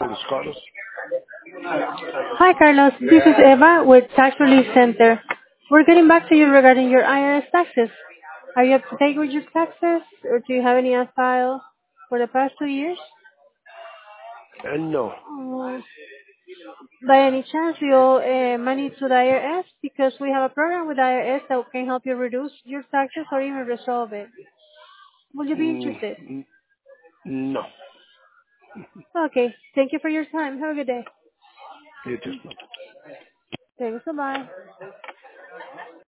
Carlos. Carlos. Hi, Carlos. This is Eva with Tax Relief Center. We're getting back to you regarding your IRS taxes. Are you up to date with your taxes, or do you have any on file for the past 2 years? No. Mm, by any chance, you owe money to the IRS? Because we have a program with the IRS that can help you reduce your taxes or even resolve it. Would you be Mm, interested? no. Okay. Thank you for your time. Have a good day. You just